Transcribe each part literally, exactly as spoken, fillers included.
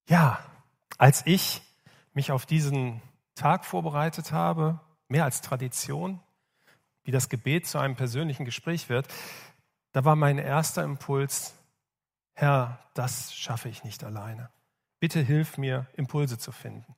Ja, als ich mich auf diesen Tag vorbereitet habe, mehr als Tradition, wie das Gebet zu einem persönlichen Gespräch wird, da war mein erster Impuls: Herr, das schaffe ich nicht alleine. Bitte hilf mir, Impulse zu finden.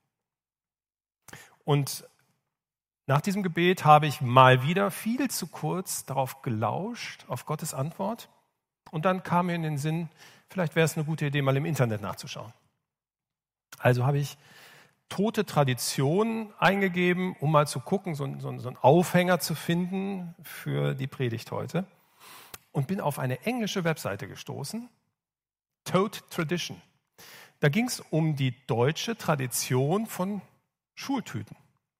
Und nach diesem Gebet habe ich mal wieder viel zu kurz darauf gelauscht, auf Gottes Antwort. Und dann kam mir in den Sinn, vielleicht wäre es eine gute Idee, mal im Internet nachzuschauen. Also habe ich tote Tradition eingegeben, um mal zu gucken, so, so, so einen Aufhänger zu finden für die Predigt heute. Und bin auf eine englische Webseite gestoßen, Tote Tradition. Da ging es um die deutsche Tradition von Schultüten.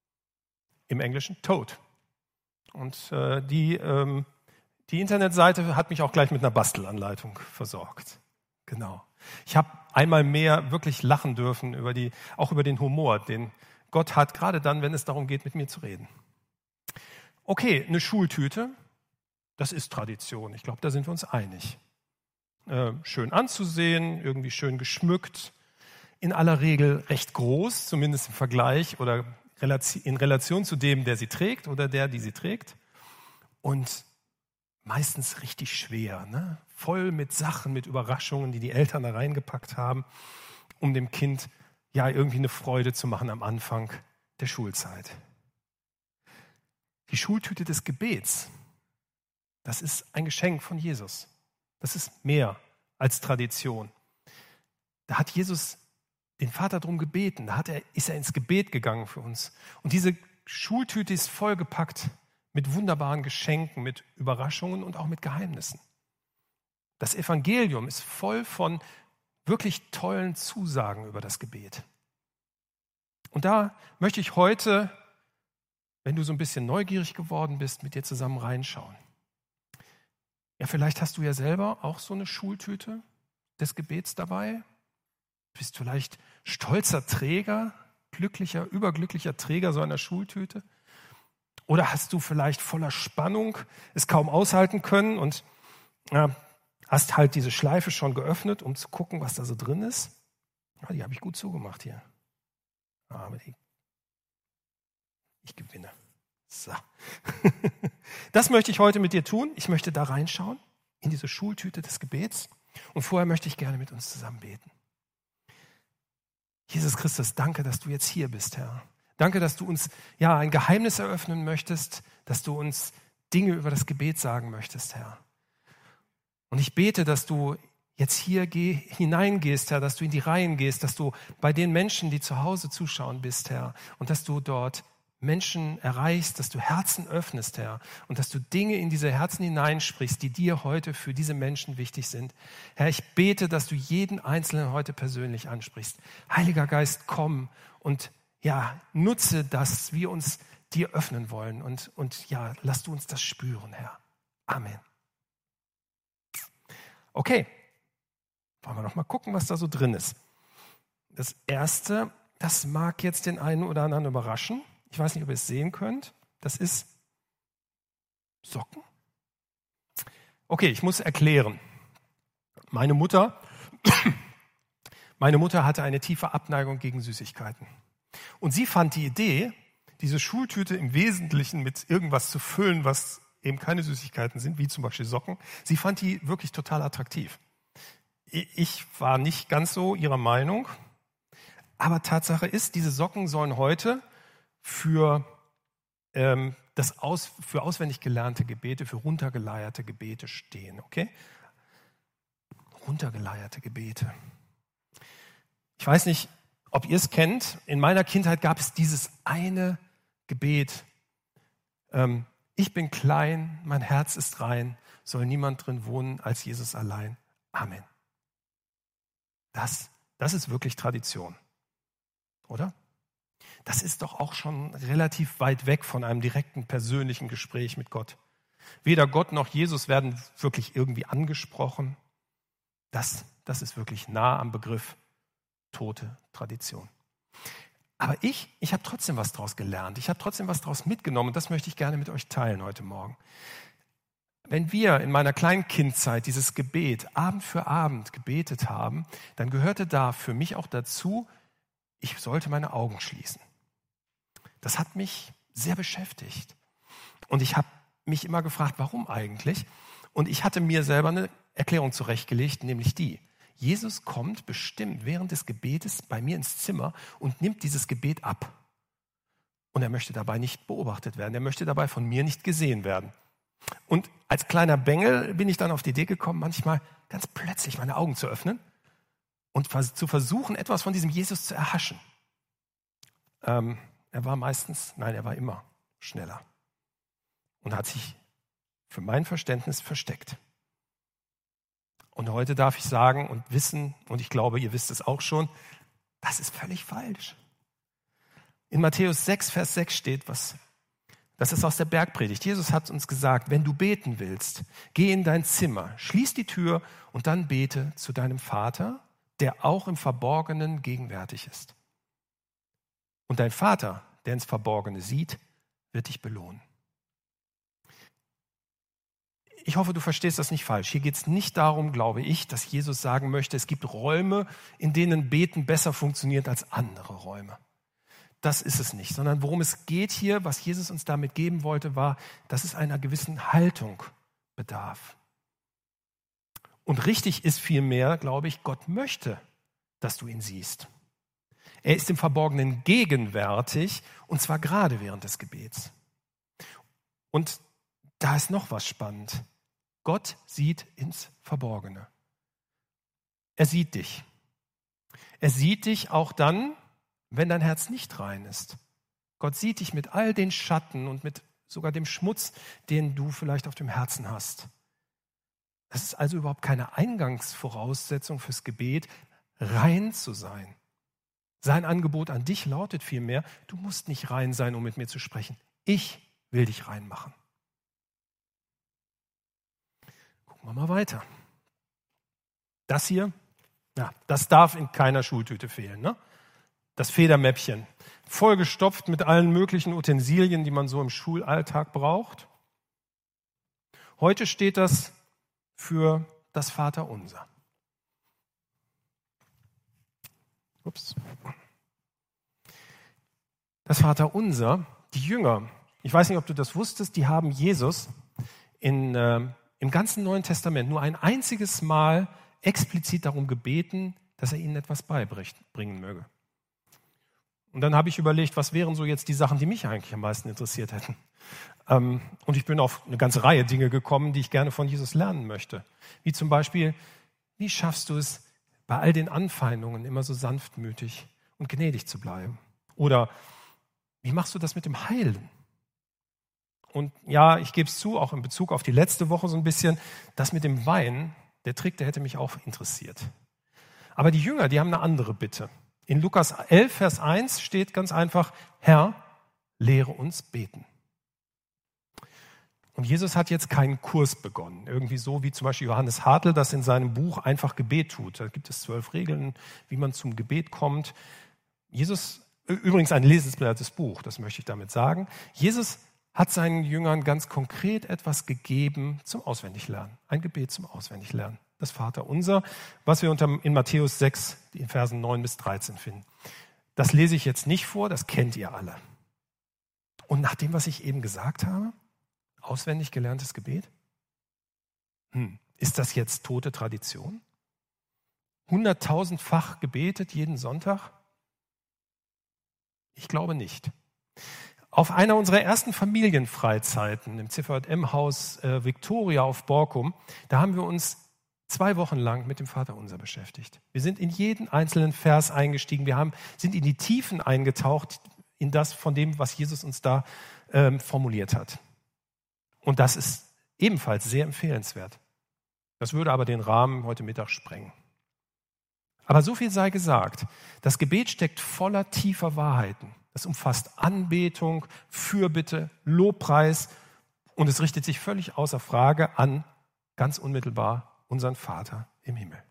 Im Englischen Tote. Und äh, die, ähm, die Internetseite hat mich auch gleich mit einer Bastelanleitung versorgt. Genau. Ich habe einmal mehr wirklich lachen dürfen, über die, auch über den Humor, den Gott hat, gerade dann, wenn es darum geht, mit mir zu reden. Okay, eine Schultüte, das ist Tradition. Ich glaube, da sind wir uns einig. Äh, schön anzusehen, irgendwie schön geschmückt, in aller Regel recht groß, zumindest im Vergleich oder in Relation zu dem, der sie trägt oder der, die sie trägt. Und meistens richtig schwer, ne? Voll mit Sachen, mit Überraschungen, die die Eltern da reingepackt haben, um dem Kind ja irgendwie eine Freude zu machen am Anfang der Schulzeit. Die Schultüte des Gebets, das ist ein Geschenk von Jesus. Das ist mehr als Tradition. Da hat Jesus den Vater darum gebeten, da hat er, ist er ins Gebet gegangen für uns. Und diese Schultüte ist vollgepackt mit wunderbaren Geschenken, mit Überraschungen und auch mit Geheimnissen. Das Evangelium ist voll von wirklich tollen Zusagen über das Gebet. Und da möchte ich heute, wenn du so ein bisschen neugierig geworden bist, mit dir zusammen reinschauen. Ja, vielleicht hast du ja selber auch so eine Schultüte des Gebets dabei. Bist vielleicht stolzer Träger, glücklicher, überglücklicher Träger so einer Schultüte? Oder hast du vielleicht voller Spannung es kaum aushalten können und ja, hast halt diese Schleife schon geöffnet, um zu gucken, was da so drin ist? Ja, die habe ich gut zugemacht hier. Aber die, ich gewinne. So. Das möchte ich heute mit dir tun. Ich möchte da reinschauen, in diese Schultüte des Gebets. Und vorher möchte ich gerne mit uns zusammen beten. Jesus Christus, danke, dass du jetzt hier bist, Herr. Danke, dass du uns ja ein Geheimnis eröffnen möchtest, dass du uns Dinge über das Gebet sagen möchtest, Herr. Und ich bete, dass du jetzt hier geh, hineingehst, Herr, dass du in die Reihen gehst, dass du bei den Menschen, die zu Hause zuschauen bist, Herr, und dass du dort Menschen erreichst, dass du Herzen öffnest, Herr, und dass du Dinge in diese Herzen hineinsprichst, die dir heute für diese Menschen wichtig sind. Herr, ich bete, dass du jeden Einzelnen heute persönlich ansprichst. Heiliger Geist, komm und ja, nutze, dass wir uns dir öffnen wollen und, und ja, lass du uns das spüren, Herr. Amen. Okay, wollen wir noch mal gucken, was da so drin ist. Das Erste, das mag jetzt den einen oder anderen überraschen. Ich weiß nicht, ob ihr es sehen könnt. Das ist Socken. Okay, ich muss erklären. Meine Mutter, meine Mutter hatte eine tiefe Abneigung gegen Süßigkeiten. Und sie fand die Idee, diese Schultüte im Wesentlichen mit irgendwas zu füllen, was eben keine Süßigkeiten sind, wie zum Beispiel Socken, sie fand die wirklich total attraktiv. Ich war nicht ganz so ihrer Meinung, aber Tatsache ist, diese Socken sollen heute für, ähm, das aus, für auswendig gelernte Gebete, für runtergeleierte Gebete stehen. Okay? Runtergeleierte Gebete. Ich weiß nicht, ob ihr es kennt. In meiner Kindheit gab es dieses eine Gebet. Ähm, ich bin klein, mein Herz ist rein, soll niemand drin wohnen als Jesus allein. Amen. Das, das ist wirklich Tradition, oder? Das ist doch auch schon relativ weit weg von einem direkten persönlichen Gespräch mit Gott. Weder Gott noch Jesus werden wirklich irgendwie angesprochen. Das, das ist wirklich nah am Begriff tote Tradition. Aber ich, ich habe trotzdem was daraus gelernt. Ich habe trotzdem was daraus mitgenommen und das möchte ich gerne mit euch teilen heute Morgen. wenn wir in meiner kleinen Kindzeit dieses Gebet Abend für Abend gebetet haben, dann gehörte da für mich auch dazu, ich sollte meine Augen schließen. Das hat mich sehr beschäftigt. Und ich habe mich immer gefragt, warum eigentlich? Und ich hatte mir selber eine Erklärung zurechtgelegt, nämlich die: Jesus kommt bestimmt während des Gebetes bei mir ins Zimmer und nimmt dieses Gebet ab. Und er möchte dabei nicht beobachtet werden. Er möchte dabei von mir nicht gesehen werden. Und als kleiner Bengel bin ich dann auf die Idee gekommen, manchmal ganz plötzlich meine Augen zu öffnen und zu versuchen, etwas von diesem Jesus zu erhaschen. Ähm, er war meistens, nein, er war immer schneller und hat sich für mein Verständnis versteckt. Und heute darf ich sagen und wissen, und ich glaube, ihr wisst es auch schon, das ist völlig falsch. In Matthäus sechs, Vers sechs steht was. Das ist aus der Bergpredigt. Jesus hat uns gesagt, wenn du beten willst, geh in dein Zimmer, schließ die Tür und dann bete zu deinem Vater, der auch im Verborgenen gegenwärtig ist. Und dein Vater, der ins Verborgene sieht, wird dich belohnen. Ich hoffe, du verstehst das nicht falsch. Hier geht es nicht darum, glaube ich, dass Jesus sagen möchte, es gibt Räume, in denen Beten besser funktioniert als andere Räume. Das ist es nicht, sondern worum es geht hier, was Jesus uns damit geben wollte, war, dass es einer gewissen Haltung bedarf. Und richtig ist vielmehr, glaube ich, Gott möchte, dass du ihn siehst. Er ist im Verborgenen gegenwärtig, und zwar gerade während des Gebets. Und da ist noch was spannend. Gott sieht ins Verborgene. Er sieht dich. Er sieht dich auch dann, wenn dein Herz nicht rein ist. Gott sieht dich mit all den Schatten und mit sogar dem Schmutz, den du vielleicht auf dem Herzen hast. Das ist also überhaupt keine Eingangsvoraussetzung fürs Gebet, rein zu sein. Sein Angebot an dich lautet vielmehr, du musst nicht rein sein, um mit mir zu sprechen. Ich will dich rein machen. Gucken wir mal weiter. Das hier, ja, das darf in keiner Schultüte fehlen, ne? Das Federmäppchen, vollgestopft mit allen möglichen Utensilien, die man so im Schulalltag braucht. Heute steht das für das Vaterunser. Ups. Das Vaterunser, die Jünger, ich weiß nicht, ob du das wusstest, die haben Jesus in, äh, im ganzen Neuen Testament nur ein einziges Mal explizit darum gebeten, dass er ihnen etwas beibringen möge. Und dann habe ich überlegt, was wären so jetzt die Sachen, die mich eigentlich am meisten interessiert hätten. Ähm, und ich bin auf eine ganze Reihe Dinge gekommen, die ich gerne von Jesus lernen möchte. Wie zum Beispiel, wie schaffst du es, bei all den Anfeindungen immer so sanftmütig und gnädig zu bleiben? Oder wie machst du das mit dem Heilen? Und ja, ich gebe es zu, auch in Bezug auf die letzte Woche so ein bisschen, das mit dem Wein, der Trick, der hätte mich auch interessiert. Aber die Jünger, die haben eine andere Bitte. In Lukas elf, Vers eins steht ganz einfach, Herr, lehre uns beten. Und Jesus hat jetzt keinen Kurs begonnen, irgendwie so wie zum Beispiel Johannes Hartl das in seinem Buch Einfach Gebet tut. Da gibt es zwölf Regeln, wie man zum Gebet kommt. Jesus, übrigens ein lesenswertes Buch, das möchte ich damit sagen. Jesus hat seinen Jüngern ganz konkret etwas gegeben zum Auswendiglernen, ein Gebet zum Auswendiglernen. Das Vaterunser, was wir unter, in Matthäus sechs, in Versen neun bis dreizehn finden. Das lese ich jetzt nicht vor, das kennt ihr alle. Und nach dem, was ich eben gesagt habe, auswendig gelerntes Gebet? Hm, ist das jetzt tote Tradition? Hunderttausendfach gebetet jeden Sonntag? Ich glaube nicht. Auf einer unserer ersten Familienfreizeiten im C V J M-Haus äh, Victoria auf Borkum, da haben wir uns zwei Wochen lang mit dem Vaterunser beschäftigt. Wir sind in jeden einzelnen Vers eingestiegen. Wir haben, sind in die Tiefen eingetaucht, in das von dem, was Jesus uns da ähm, formuliert hat. Und das ist ebenfalls sehr empfehlenswert. Das würde aber den Rahmen heute Mittag sprengen. Aber so viel sei gesagt. Das Gebet steckt voller tiefer Wahrheiten. Das umfasst Anbetung, Fürbitte, Lobpreis und es richtet sich völlig außer Frage an, ganz unmittelbar, unseren Vater im Himmel.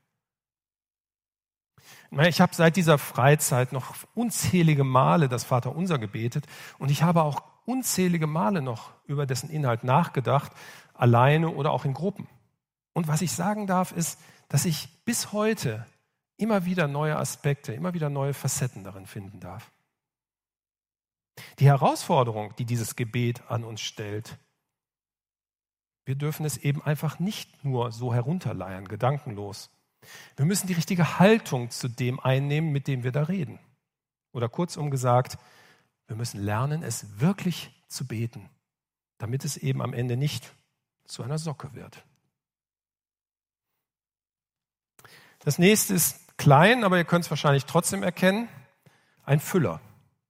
Ich habe seit dieser Freizeit noch unzählige Male das Vaterunser gebetet und ich habe auch unzählige Male noch über dessen Inhalt nachgedacht, alleine oder auch in Gruppen. Und was ich sagen darf, ist, dass ich bis heute immer wieder neue Aspekte, immer wieder neue Facetten darin finden darf. Die Herausforderung, die dieses Gebet an uns stellt, wir dürfen es eben einfach nicht nur so herunterleiern, gedankenlos. Wir müssen die richtige Haltung zu dem einnehmen, mit dem wir da reden. Oder kurzum gesagt, wir müssen lernen, es wirklich zu beten, damit es eben am Ende nicht zu einer Socke wird. Das nächste ist klein, aber ihr könnt es wahrscheinlich trotzdem erkennen, ein Füller.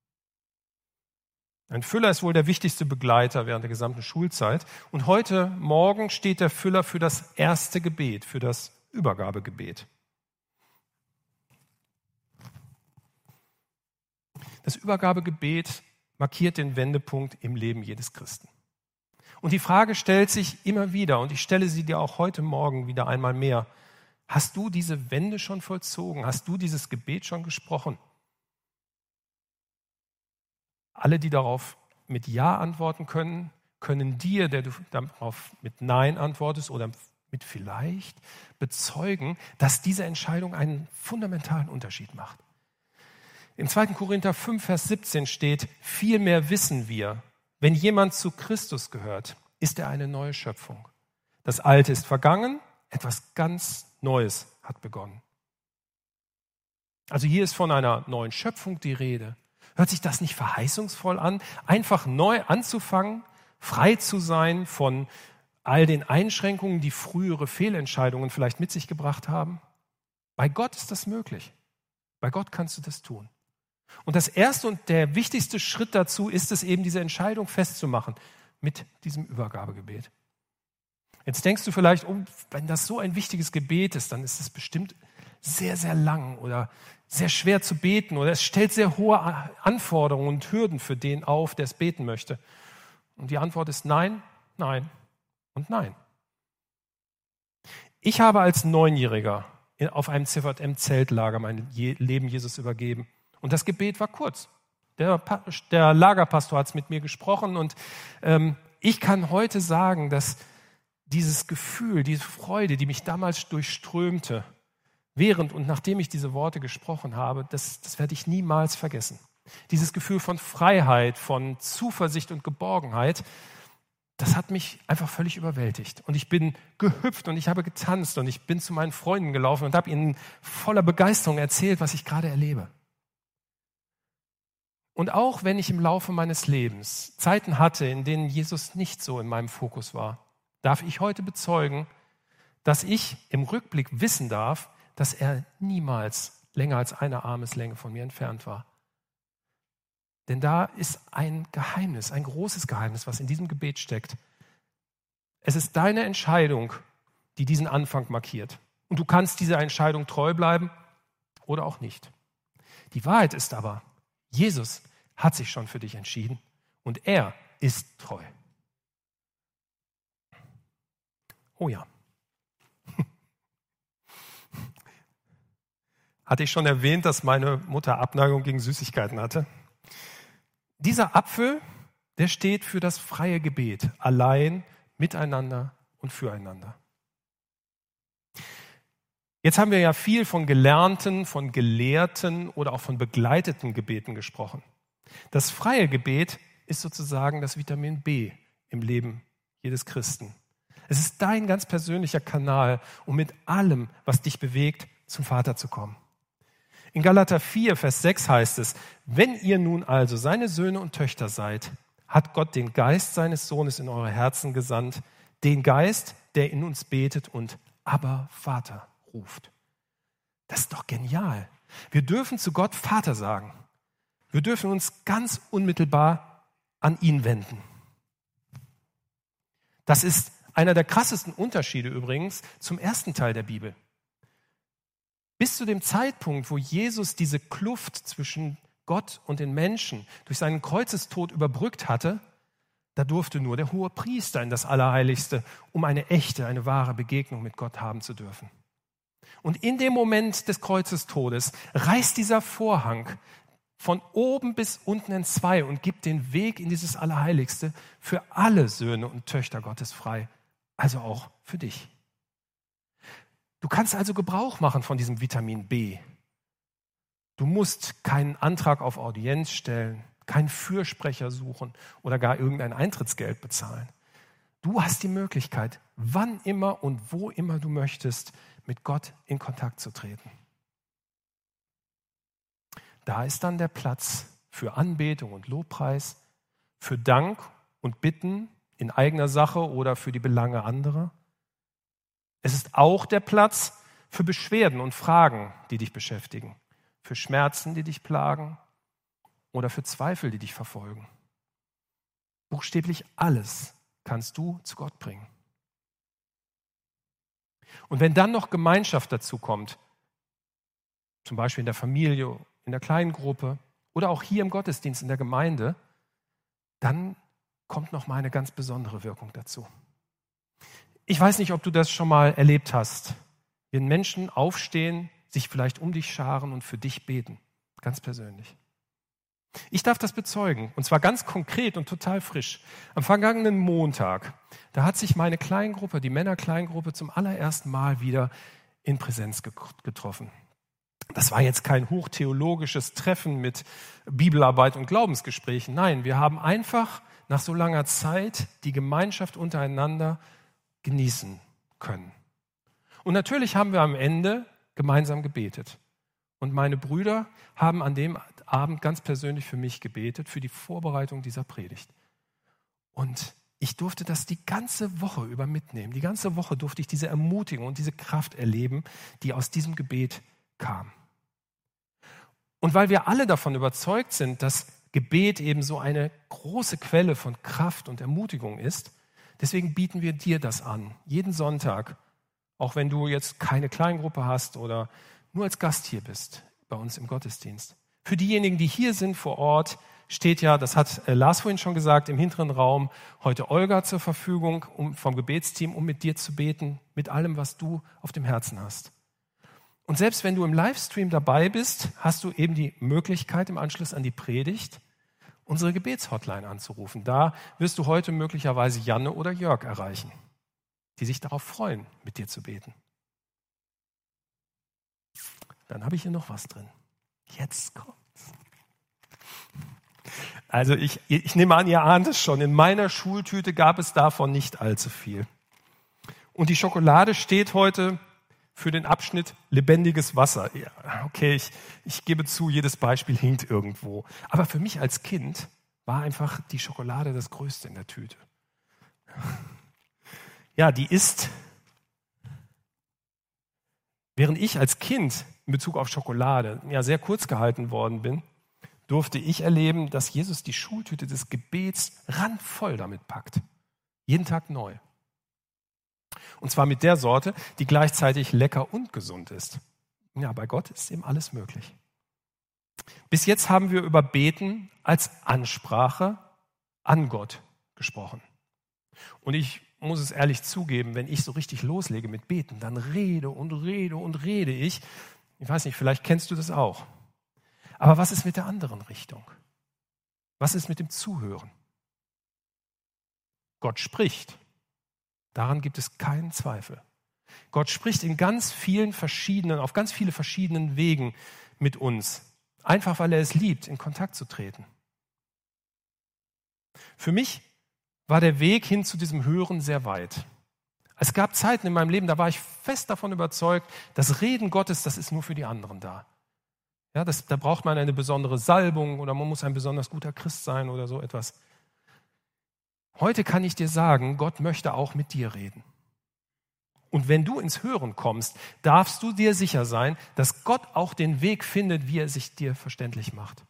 Ein Füller ist wohl der wichtigste Begleiter während der gesamten Schulzeit. Und heute Morgen steht der Füller für das erste Gebet, für das Übergabegebet. Das Übergabegebet markiert den Wendepunkt im Leben jedes Christen. Und die Frage stellt sich immer wieder, und ich stelle sie dir auch heute Morgen wieder einmal mehr: Hast du diese Wende schon vollzogen? Hast du dieses Gebet schon gesprochen? Alle, die darauf mit Ja antworten können, können dir, der du darauf mit Nein antwortest oder mit vielleicht, bezeugen, dass diese Entscheidung einen fundamentalen Unterschied macht. Im zweiten Korinther fünf, Vers siebzehn steht: Vielmehr wissen wir, wenn jemand zu Christus gehört, ist er eine neue Schöpfung. Das Alte ist vergangen, etwas ganz Neues hat begonnen. Also hier ist von einer neuen Schöpfung die Rede. Hört sich das nicht verheißungsvoll an, einfach neu anzufangen, frei zu sein von all den Einschränkungen, die frühere Fehlentscheidungen vielleicht mit sich gebracht haben? Bei Gott ist das möglich. Bei Gott kannst du das tun. Und das erste und der wichtigste Schritt dazu ist es eben, diese Entscheidung festzumachen mit diesem Übergabegebet. Jetzt denkst du vielleicht, oh, wenn das so ein wichtiges Gebet ist, dann ist es bestimmt sehr, sehr lang oder sehr schwer zu beten oder es stellt sehr hohe Anforderungen und Hürden für den auf, der es beten möchte. Und die Antwort ist nein, nein und nein. Ich habe als Neunjähriger auf einem Z V M-Zeltlager mein Leben Jesus übergeben. Und das Gebet war kurz. Der, der Lagerpastor hat es mit mir gesprochen und ähm, ich kann heute sagen, dass dieses Gefühl, diese Freude, die mich damals durchströmte, während und nachdem ich diese Worte gesprochen habe, das, das werde ich niemals vergessen. Dieses Gefühl von Freiheit, von Zuversicht und Geborgenheit, das hat mich einfach völlig überwältigt. Und ich bin gehüpft und ich habe getanzt und ich bin zu meinen Freunden gelaufen und habe ihnen voller Begeisterung erzählt, was ich gerade erlebe. Und auch wenn ich im Laufe meines Lebens Zeiten hatte, in denen Jesus nicht so in meinem Fokus war, darf ich heute bezeugen, dass ich im Rückblick wissen darf, dass er niemals länger als eine Armeslänge von mir entfernt war. Denn da ist ein Geheimnis, ein großes Geheimnis, was in diesem Gebet steckt. Es ist deine Entscheidung, die diesen Anfang markiert. Und du kannst dieser Entscheidung treu bleiben oder auch nicht. Die Wahrheit ist aber, Jesus hat sich schon für dich entschieden und er ist treu. Oh ja. Hatte ich schon erwähnt, dass meine Mutter Abneigung gegen Süßigkeiten hatte? Dieser Apfel, der steht für das freie Gebet, allein, miteinander und füreinander. Jetzt haben wir ja viel von gelernten, von gelehrten oder auch von begleiteten Gebeten gesprochen. Das freie Gebet ist sozusagen das Vitamin B im Leben jedes Christen. Es ist dein ganz persönlicher Kanal, um mit allem, was dich bewegt, zum Vater zu kommen. In Galater vier, Vers sechs heißt es: Wenn ihr nun also seine Söhne und Töchter seid, hat Gott den Geist seines Sohnes in eure Herzen gesandt, den Geist, der in uns betet und Abba, Vater ruft. Das ist doch genial. Wir dürfen zu Gott Vater sagen. Wir dürfen uns ganz unmittelbar an ihn wenden. Das ist einer der krassesten Unterschiede übrigens zum ersten Teil der Bibel. Bis zu dem Zeitpunkt, wo Jesus diese Kluft zwischen Gott und den Menschen durch seinen Kreuzestod überbrückt hatte, da durfte nur der hohe Priester in das Allerheiligste, um eine echte, eine wahre Begegnung mit Gott haben zu dürfen. Und in dem Moment des Kreuzestodes reißt dieser Vorhang von oben bis unten entzwei und gibt den Weg in dieses Allerheiligste für alle Söhne und Töchter Gottes frei. also auch für dich. Du kannst also Gebrauch machen von diesem Vitamin B. Du musst keinen Antrag auf Audienz stellen, keinen Fürsprecher suchen oder gar irgendein Eintrittsgeld bezahlen. Du hast die Möglichkeit, wann immer und wo immer du möchtest, mit Gott in Kontakt zu treten. Da ist dann der Platz für Anbetung und Lobpreis, für Dank und Bitten in eigener Sache oder für die Belange anderer. Es ist auch der Platz für Beschwerden und Fragen, die dich beschäftigen, für Schmerzen, die dich plagen oder für Zweifel, die dich verfolgen. Buchstäblich alles kannst du zu Gott bringen. Und wenn dann noch Gemeinschaft dazu kommt, zum Beispiel in der Familie, in der kleinen Gruppe oder auch hier im Gottesdienst in der Gemeinde, dann kommt noch mal eine ganz besondere Wirkung dazu. Ich weiß nicht, ob du das schon mal erlebt hast, wenn Menschen aufstehen, sich vielleicht um dich scharen und für dich beten, ganz persönlich. Ich darf das bezeugen, und zwar ganz konkret und total frisch. Am vergangenen Montag, da hat sich meine Kleingruppe, die Männerkleingruppe, zum allerersten Mal wieder in Präsenz getroffen. Das war jetzt kein hochtheologisches Treffen mit Bibelarbeit und Glaubensgesprächen. Nein, wir haben einfach nach so langer Zeit die Gemeinschaft untereinander genießen können. Und natürlich haben wir am Ende gemeinsam gebetet. Und meine Brüder haben an dem Abend ganz persönlich für mich gebetet, für die Vorbereitung dieser Predigt. Und ich durfte das die ganze Woche über mitnehmen. Die ganze Woche durfte ich diese Ermutigung und diese Kraft erleben, die aus diesem Gebet kam. Und weil wir alle davon überzeugt sind, dass Gebet eben so eine große Quelle von Kraft und Ermutigung ist, deswegen bieten wir dir das an, jeden Sonntag, auch wenn du jetzt keine Kleingruppe hast oder nur als Gast hier bist, bei uns im Gottesdienst. Für diejenigen, die hier sind vor Ort, steht ja, das hat Lars vorhin schon gesagt, im hinteren Raum heute Olga zur Verfügung um, vom Gebetsteam, um mit dir zu beten, mit allem, was du auf dem Herzen hast. Und selbst wenn du im Livestream dabei bist, hast du eben die Möglichkeit, im Anschluss an die Predigt unsere Gebetshotline anzurufen. Da wirst du heute möglicherweise Janne oder Jörg erreichen, die sich darauf freuen, mit dir zu beten. Dann habe ich hier noch was drin. Jetzt kommt's. Also ich, ich nehme an, ihr ahnt es schon, in meiner Schultüte gab es davon nicht allzu viel. Und die Schokolade steht heute für den Abschnitt lebendiges Wasser. Ja, okay, ich, ich gebe zu, jedes Beispiel hinkt irgendwo. Aber für mich als Kind war einfach die Schokolade das Größte in der Tüte. Ja, die ist, während ich als Kind in Bezug auf Schokolade ja sehr kurz gehalten worden bin, durfte ich erleben, dass Jesus die Schultüte des Gebets randvoll damit packt. Jeden Tag neu. Und zwar mit der Sorte, die gleichzeitig lecker und gesund ist. Ja, bei Gott ist eben alles möglich. Bis jetzt haben wir über Beten als Ansprache an Gott gesprochen. Und ich muss es ehrlich zugeben, wenn ich so richtig loslege mit Beten, dann rede und rede und rede ich. Ich weiß nicht, vielleicht kennst du das auch. Aber was ist mit der anderen Richtung? Was ist mit dem Zuhören? Gott spricht. Daran gibt es keinen Zweifel. Gott spricht in ganz vielen verschiedenen, auf ganz viele verschiedenen Wegen mit uns. Einfach weil er es liebt, in Kontakt zu treten. Für mich war der Weg hin zu diesem Hören sehr weit. Es gab Zeiten in meinem Leben, da war ich fest davon überzeugt, das Reden Gottes, das ist nur für die anderen da. Ja, das, da braucht man eine besondere Salbung oder man muss ein besonders guter Christ sein oder so etwas. Heute kann ich dir sagen, Gott möchte auch mit dir reden. Und wenn du ins Hören kommst, darfst du dir sicher sein, dass Gott auch den Weg findet, wie er sich dir verständlich macht.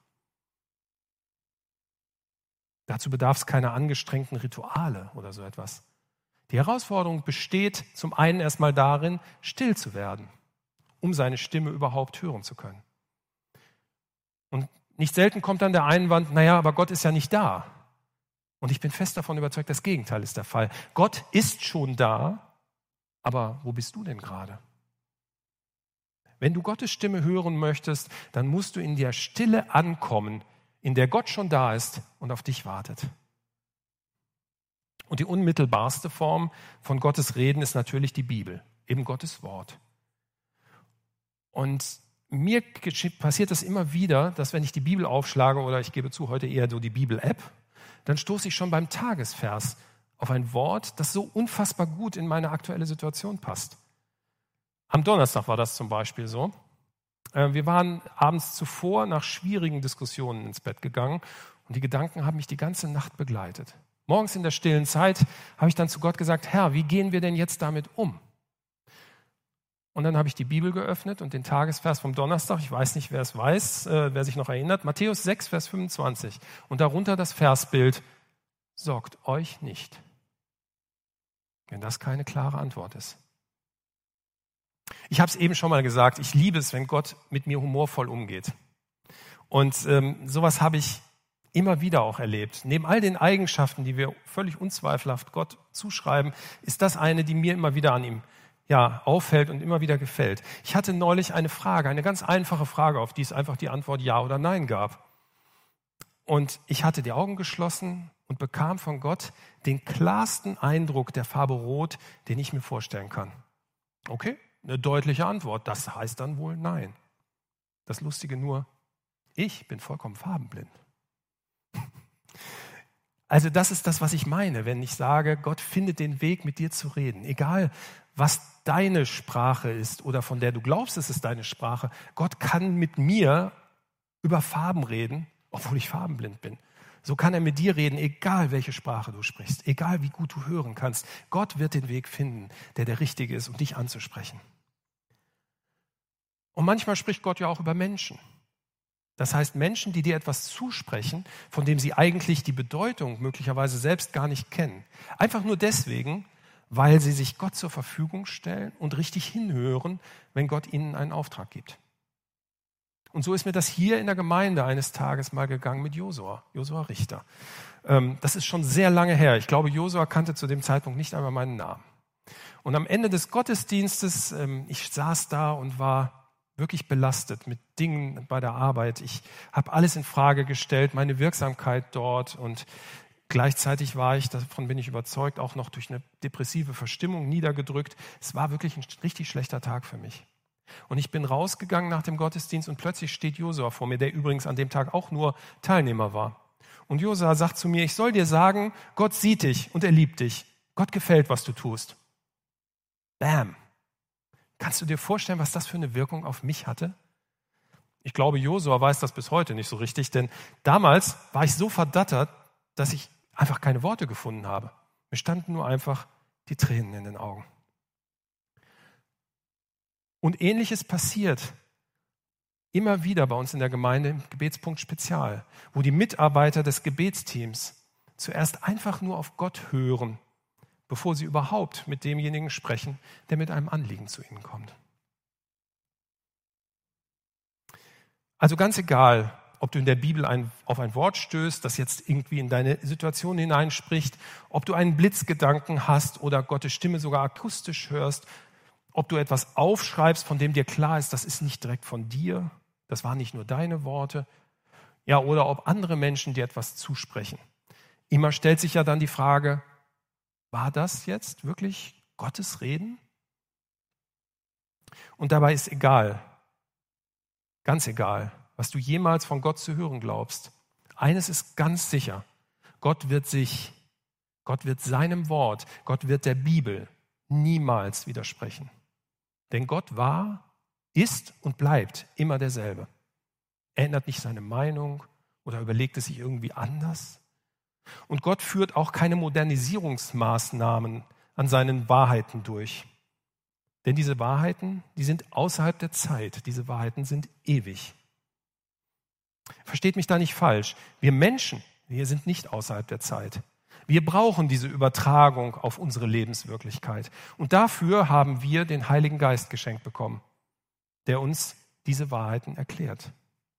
Dazu bedarf es keiner angestrengten Rituale oder so etwas. Die Herausforderung besteht zum einen erstmal darin, still zu werden, um seine Stimme überhaupt hören zu können. Und nicht selten kommt dann der Einwand, naja, aber Gott ist ja nicht da. Und ich bin fest davon überzeugt, das Gegenteil ist der Fall. Gott ist schon da, aber wo bist du denn gerade? Wenn du Gottes Stimme hören möchtest, dann musst du in der Stille ankommen, in der Gott schon da ist und auf dich wartet. Und die unmittelbarste Form von Gottes Reden ist natürlich die Bibel, eben Gottes Wort. Und mir passiert das immer wieder, dass wenn ich die Bibel aufschlage, oder ich gebe zu, heute eher so die Bibel-App, dann stoße ich schon beim Tagesvers auf ein Wort, das so unfassbar gut in meine aktuelle Situation passt. Am Donnerstag war das zum Beispiel so. Wir waren abends zuvor nach schwierigen Diskussionen ins Bett gegangen und die Gedanken haben mich die ganze Nacht begleitet. Morgens in der stillen Zeit habe ich dann zu Gott gesagt, Herr, wie gehen wir denn jetzt damit um? Und dann habe ich die Bibel geöffnet und den Tagesvers vom Donnerstag, ich weiß nicht, wer es weiß, äh, wer sich noch erinnert, Matthäus sechs, Vers fünfundzwanzig. Und darunter das Versbild, sorgt euch nicht, wenn das keine klare Antwort ist. Ich habe es eben schon mal gesagt, ich liebe es, wenn Gott mit mir humorvoll umgeht. Und ähm, sowas habe ich immer wieder auch erlebt. Neben all den Eigenschaften, die wir völlig unzweifelhaft Gott zuschreiben, ist das eine, die mir immer wieder an ihm ja, auffällt und immer wieder gefällt. Ich hatte neulich eine Frage, eine ganz einfache Frage, auf die es einfach die Antwort Ja oder Nein gab. Und ich hatte die Augen geschlossen und bekam von Gott den klarsten Eindruck der Farbe Rot, den ich mir vorstellen kann. Okay, eine deutliche Antwort. Das heißt dann wohl Nein. Das Lustige nur, ich bin vollkommen farbenblind. Also das ist das, was ich meine, wenn ich sage, Gott findet den Weg, mit dir zu reden. Egal, was deine Sprache ist oder von der du glaubst, es ist deine Sprache. Gott kann mit mir über Farben reden, obwohl ich farbenblind bin. So kann er mit dir reden, egal welche Sprache du sprichst, egal wie gut du hören kannst. Gott wird den Weg finden, der der richtige ist, um dich anzusprechen. Und manchmal spricht Gott ja auch über Menschen. Das heißt, Menschen, die dir etwas zusprechen, von dem sie eigentlich die Bedeutung möglicherweise selbst gar nicht kennen. Einfach nur deswegen, weil sie sich Gott zur Verfügung stellen und richtig hinhören, wenn Gott ihnen einen Auftrag gibt. Und so ist mir das hier in der Gemeinde eines Tages mal gegangen mit Josua, Josua Richter. Das ist schon sehr lange her. Ich glaube, Josua kannte zu dem Zeitpunkt nicht einmal meinen Namen. Und am Ende des Gottesdienstes, ich saß da und war wirklich belastet mit Dingen bei der Arbeit. Ich habe alles in Frage gestellt, meine Wirksamkeit dort, und gleichzeitig war ich, davon bin ich überzeugt, auch noch durch eine depressive Verstimmung niedergedrückt. Es war wirklich ein richtig schlechter Tag für mich. Und ich bin rausgegangen nach dem Gottesdienst und plötzlich steht Josua vor mir, der übrigens an dem Tag auch nur Teilnehmer war. Und Josua sagt zu mir, ich soll dir sagen, Gott sieht dich und er liebt dich. Gott gefällt, was du tust. Bam. Kannst du dir vorstellen, was das für eine Wirkung auf mich hatte? Ich glaube, Josua weiß das bis heute nicht so richtig, denn damals war ich so verdattert, dass ich einfach keine Worte gefunden habe. Mir standen nur einfach die Tränen in den Augen. Und Ähnliches passiert immer wieder bei uns in der Gemeinde im Gebetspunkt Spezial, wo die Mitarbeiter des Gebetsteams zuerst einfach nur auf Gott hören, bevor sie überhaupt mit demjenigen sprechen, der mit einem Anliegen zu ihnen kommt. Also ganz egal, ob du in der Bibel ein, auf ein Wort stößt, das jetzt irgendwie in deine Situation hineinspricht, ob du einen Blitzgedanken hast oder Gottes Stimme sogar akustisch hörst, ob du etwas aufschreibst, von dem dir klar ist, das ist nicht direkt von dir, das waren nicht nur deine Worte, ja, oder ob andere Menschen dir etwas zusprechen. Immer stellt sich ja dann die Frage, war das jetzt wirklich Gottes Reden? Und dabei ist egal, ganz egal, was du jemals von Gott zu hören glaubst. Eines ist ganz sicher, Gott wird sich, Gott wird seinem Wort, Gott wird der Bibel niemals widersprechen. Denn Gott war, ist und bleibt immer derselbe. Er ändert nicht seine Meinung oder überlegt es sich irgendwie anders. Und Gott führt auch keine Modernisierungsmaßnahmen an seinen Wahrheiten durch. Denn diese Wahrheiten, die sind außerhalb der Zeit. Diese Wahrheiten sind ewig. Versteht mich da nicht falsch. Wir Menschen, wir sind nicht außerhalb der Zeit. Wir brauchen diese Übertragung auf unsere Lebenswirklichkeit. Und dafür haben wir den Heiligen Geist geschenkt bekommen, der uns diese Wahrheiten erklärt.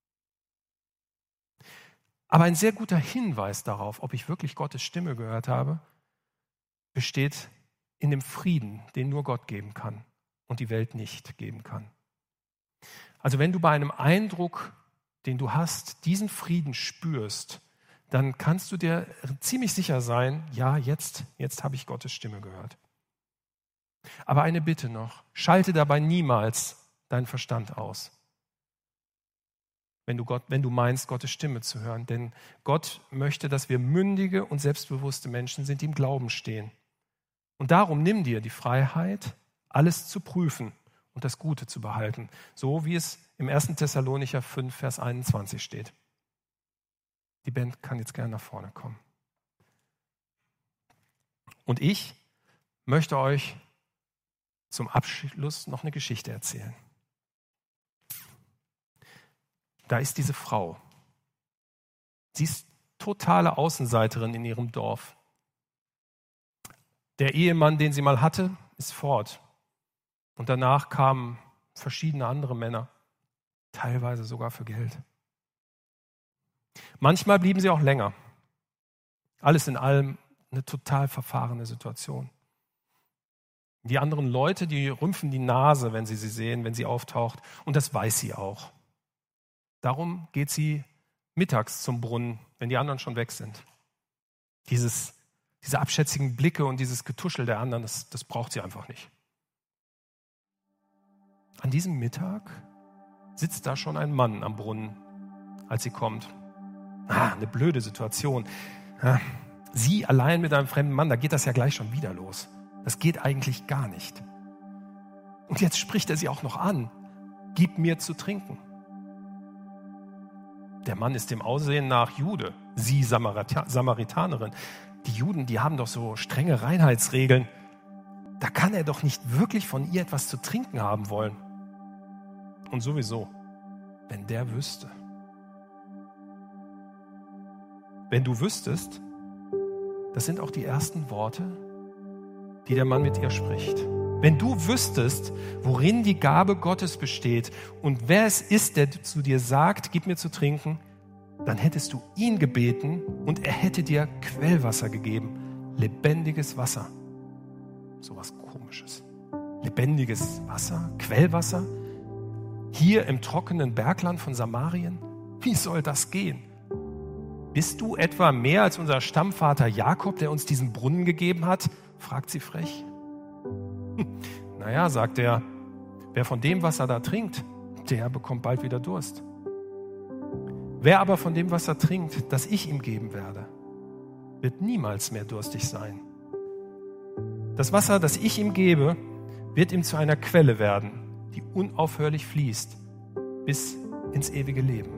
Aber ein sehr guter Hinweis darauf, ob ich wirklich Gottes Stimme gehört habe, besteht in dem Frieden, den nur Gott geben kann und die Welt nicht geben kann. Also wenn du bei einem Eindruck, den du hast, diesen Frieden spürst, dann kannst du dir ziemlich sicher sein, ja, jetzt, jetzt habe ich Gottes Stimme gehört. Aber eine Bitte noch, schalte dabei niemals deinen Verstand aus, wenn du, Gott, wenn du meinst, Gottes Stimme zu hören. Denn Gott möchte, dass wir mündige und selbstbewusste Menschen sind, die im Glauben stehen. Und darum nimm dir die Freiheit, alles zu prüfen und das Gute zu behalten, so wie es im ersten Thessalonicher fünf, Vers einundzwanzig steht. Die Band kann jetzt gerne nach vorne kommen. Und ich möchte euch zum Abschluss noch eine Geschichte erzählen. Da ist diese Frau. Sie ist totale Außenseiterin in ihrem Dorf. Der Ehemann, den sie mal hatte, ist fort. Und danach kamen verschiedene andere Männer, teilweise sogar für Geld. Manchmal blieben sie auch länger. Alles in allem eine total verfahrene Situation. Die anderen Leute, die rümpfen die Nase, wenn sie sie sehen, wenn sie auftaucht. Und das weiß sie auch. Darum geht sie mittags zum Brunnen, wenn die anderen schon weg sind. Dieses, diese abschätzigen Blicke und dieses Getuschel der anderen, das, das braucht sie einfach nicht. An diesem Mittag sitzt da schon ein Mann am Brunnen, als sie kommt. Ah, eine blöde Situation. Sie allein mit einem fremden Mann, da geht das ja gleich schon wieder los. Das geht eigentlich gar nicht. Und jetzt spricht er sie auch noch an. Gib mir zu trinken. Der Mann ist dem Aussehen nach Jude, sie Samarita- Samaritanerin. Die Juden, die haben doch so strenge Reinheitsregeln. Da kann er doch nicht wirklich von ihr etwas zu trinken haben wollen. Und sowieso, wenn der wüsste. Wenn du wüsstest, das sind auch die ersten Worte, die der Mann mit ihr spricht. Wenn du wüsstest, worin die Gabe Gottes besteht und wer es ist, der zu dir sagt, gib mir zu trinken, dann hättest du ihn gebeten und er hätte dir Quellwasser gegeben. Lebendiges Wasser. So was Komisches. Lebendiges Wasser, Quellwasser? Hier im trockenen Bergland von Samarien? Wie soll das gehen? Bist du etwa mehr als unser Stammvater Jakob, der uns diesen Brunnen gegeben hat? Fragt sie frech. Naja, sagt er, wer von dem Wasser da trinkt, der bekommt bald wieder Durst. Wer aber von dem Wasser trinkt, das ich ihm geben werde, wird niemals mehr durstig sein. Das Wasser, das ich ihm gebe, wird ihm zu einer Quelle werden, die unaufhörlich fließt bis ins ewige Leben.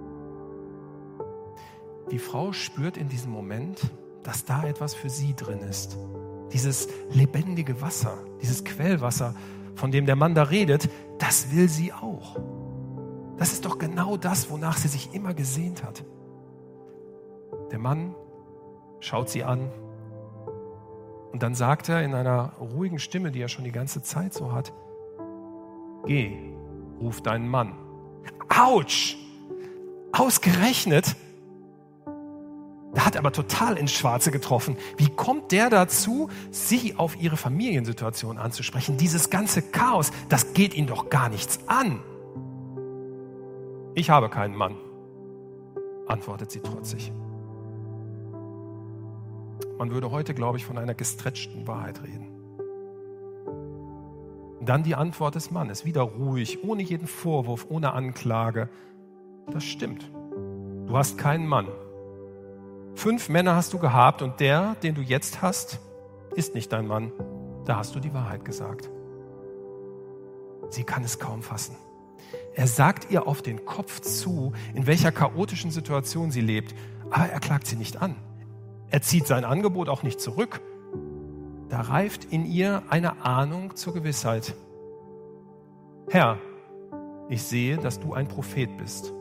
Die Frau spürt in diesem Moment, dass da etwas für sie drin ist. Dieses lebendige Wasser, dieses Quellwasser, von dem der Mann da redet, das will sie auch. Das ist doch genau das, wonach sie sich immer gesehnt hat. Der Mann schaut sie an und dann sagt er in einer ruhigen Stimme, die er schon die ganze Zeit so hat, geh, ruf deinen Mann. Autsch! Ausgerechnet! Der hat aber total ins Schwarze getroffen. Wie kommt der dazu, sie auf ihre Familiensituation anzusprechen? Dieses ganze Chaos, das geht ihn doch gar nichts an. Ich habe keinen Mann, antwortet sie trotzig. Man würde heute, glaube ich, von einer gestretchten Wahrheit reden. Dann die Antwort des Mannes, wieder ruhig, ohne jeden Vorwurf, ohne Anklage. Das stimmt. Du hast keinen Mann. Fünf Männer hast du gehabt und der, den du jetzt hast, ist nicht dein Mann. Da hast du die Wahrheit gesagt. Sie kann es kaum fassen. Er sagt ihr auf den Kopf zu, in welcher chaotischen Situation sie lebt, aber er klagt sie nicht an. Er zieht sein Angebot auch nicht zurück. Da reift in ihr eine Ahnung zur Gewissheit. Herr, ich sehe, dass du ein Prophet bist.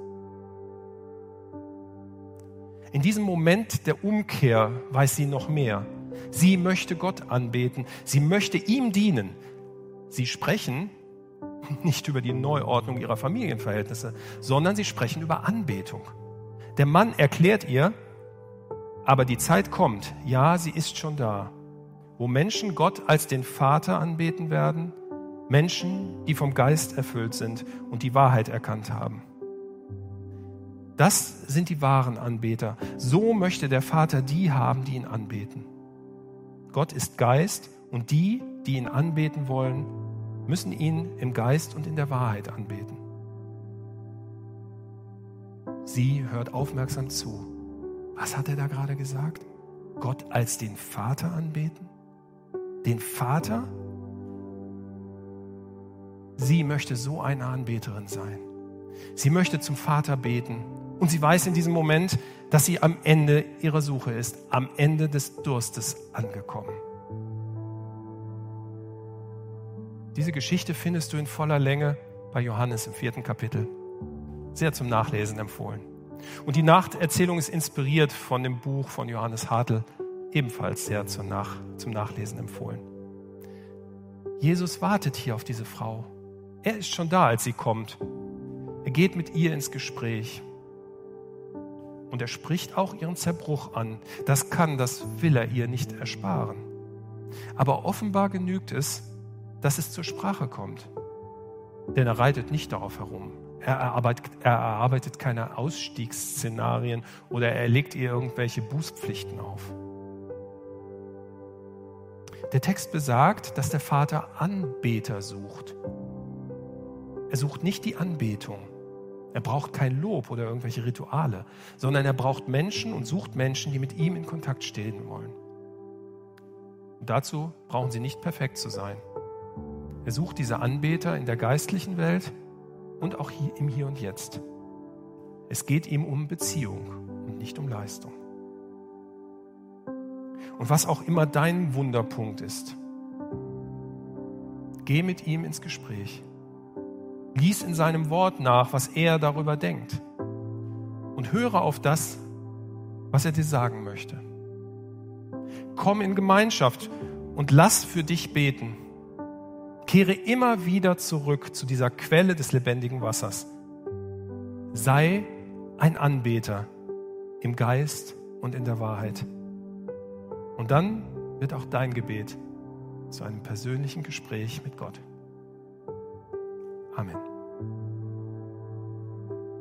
In diesem Moment der Umkehr weiß sie noch mehr. Sie möchte Gott anbeten. Sie möchte ihm dienen. Sie sprechen nicht über die Neuordnung ihrer Familienverhältnisse, sondern sie sprechen über Anbetung. Der Mann erklärt ihr, aber die Zeit kommt, ja, sie ist schon da, wo Menschen Gott als den Vater anbeten werden, Menschen, die vom Geist erfüllt sind und die Wahrheit erkannt haben. Das sind die wahren Anbeter. So möchte der Vater die haben, die ihn anbeten. Gott ist Geist und die, die ihn anbeten wollen, müssen ihn im Geist und in der Wahrheit anbeten. Sie hört aufmerksam zu. Was hat er da gerade gesagt? Gott als den Vater anbeten? Den Vater? Sie möchte so eine Anbeterin sein. Sie möchte zum Vater beten. Und sie weiß in diesem Moment, dass sie am Ende ihrer Suche ist, am Ende des Durstes angekommen. Diese Geschichte findest du in voller Länge bei Johannes im vierten Kapitel. Sehr zum Nachlesen empfohlen. Und die Nacherzählung ist inspiriert von dem Buch von Johannes Hartl, ebenfalls sehr zum, Nach- zum Nachlesen empfohlen. Jesus wartet hier auf diese Frau. Er ist schon da, als sie kommt. Er geht mit ihr ins Gespräch. Und er spricht auch ihren Zerbruch an. Das kann, das will er ihr nicht ersparen. Aber offenbar genügt es, dass es zur Sprache kommt. Denn er reitet nicht darauf herum. Er erarbeitet, er erarbeitet keine Ausstiegsszenarien oder er legt ihr irgendwelche Bußpflichten auf. Der Text besagt, dass der Vater Anbeter sucht. Er sucht nicht die Anbetung. Er braucht kein Lob oder irgendwelche Rituale, sondern er braucht Menschen und sucht Menschen, die mit ihm in Kontakt stehen wollen. Und dazu brauchen sie nicht perfekt zu sein. Er sucht diese Anbeter in der geistlichen Welt und auch hier, im Hier und Jetzt. Es geht ihm um Beziehung und nicht um Leistung. Und was auch immer dein Wunderpunkt ist, geh mit ihm ins Gespräch. Lies in seinem Wort nach, was er darüber denkt. Und höre auf das, was er dir sagen möchte. Komm in Gemeinschaft und lass für dich beten. Kehre immer wieder zurück zu dieser Quelle des lebendigen Wassers. Sei ein Anbeter im Geist und in der Wahrheit. Und dann wird auch dein Gebet zu einem persönlichen Gespräch mit Gott. Amen.